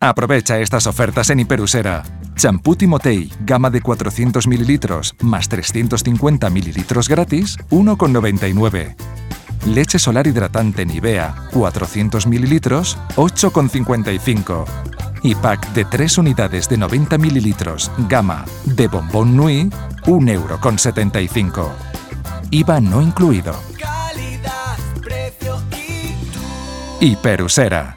Aprovecha estas ofertas en Hiperusera. Champú Timotei, gama de 400 ml más 350 ml gratis, 1,99. Leche solar hidratante Nivea, 400 ml, 8,55. Y pack de 3 unidades de 90 ml, gama de Bombón Nui, 1,75 €. IVA no incluido. Calidad, precio y tú. Hiperusera.